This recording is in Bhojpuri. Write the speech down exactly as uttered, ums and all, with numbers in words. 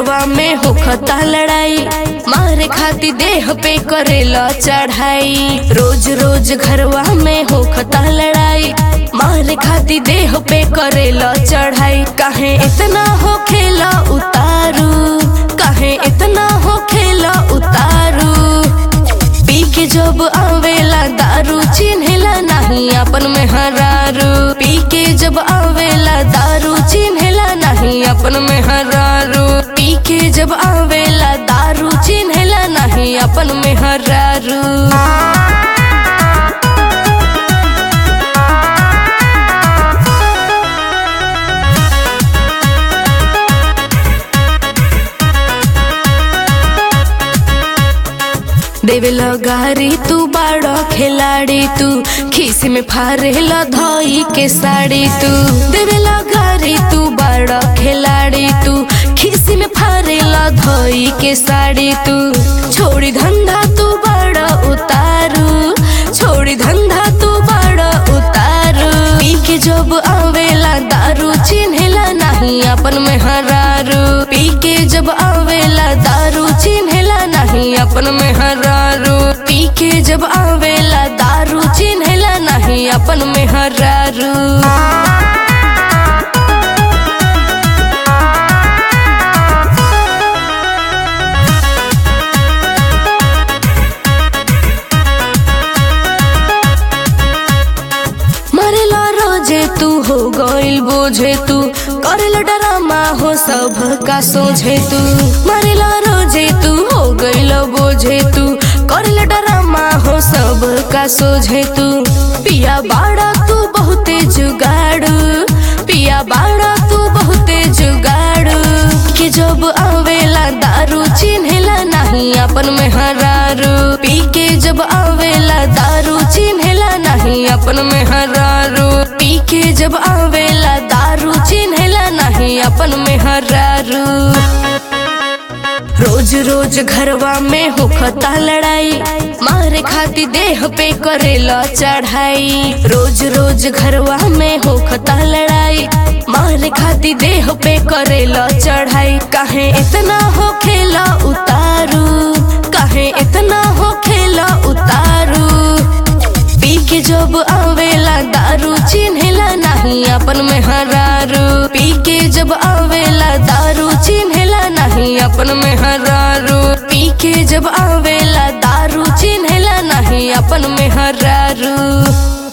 घरवा में होखता लड़ाई, मारे खाती देह पे करेला चढ़ाई। रोज रोज घरवा में होखता लड़ाई, मारे खाती देह पे करेला चढ़ाई। काहे इतना हो खेला उतारू, काहे इतना हो खेला उतारू। पी के जब आवेला दारू चिन्हेला नहीं अपन में हरारू। पी के जब आवेला दारू चिन्हेला नहीं अपन में हरारू। पी के जब आवेला दारू चिन्हेला नहीं अपन में हरारू। देवेला गारी तू बाड़ा खिलाड़ी, तू खीसी में फारेला धोई के साड़ी। तू देवेला गारी तू बाड़ा खिलाड़ी, तू खीसी में फारेला धोई के साड़ी। तू छोड़ी धंधा तू बाड़ा उतारू, छोड़ी धंधा तू बाड़ा उतारू। पी के जब आवेला दारू चिन्हेला नहीं अपन में हरारू। पी के जब आवेला दारू चिन्हेला नहीं अपन में हरारू। पी के जब आवेला दारू चिन्हेला नहीं अपन में हरारू। मरेला रोजे तू हो गइल बोझे, तू करेला डरामा हो सब का सोझे। तू मरेला रोजे तू हो गइल बोझे, तू करेला डरामा हो सब का सोझे। तू पिया बाड़ा तू बहुते जुगाड़ू, पिया बाड़ा तू बहुते जुगाड़ू। कि जब आवेला दारू चिन्हेला नहीं अपन में हरारू। पी के जब आवेला दारू चिन्हेला नहीं अपन में हरारू। पी के जब आवेला दारू चिन्हेला नहीं अपन में हरारू। रोज रोज घरवा में होखता लड़ाई, मारे खाती देह पे करेला चढ़ाई। रोज रोज घरवा में होखता लड़ाई, मारे खाती देह पे करेला चढ़ाई। काहे इतना हो खेला उतारू, काहे इतना हो खेला उतारू। पी के जब आवेला दारू चिन्हेला नहीं अपन में हरारू। पी के जब आवेला दारू चिन्हेला नहीं अपन में हरारू। पी के जब आवेला दारू चिन्हेला नहीं अपन में हरारू।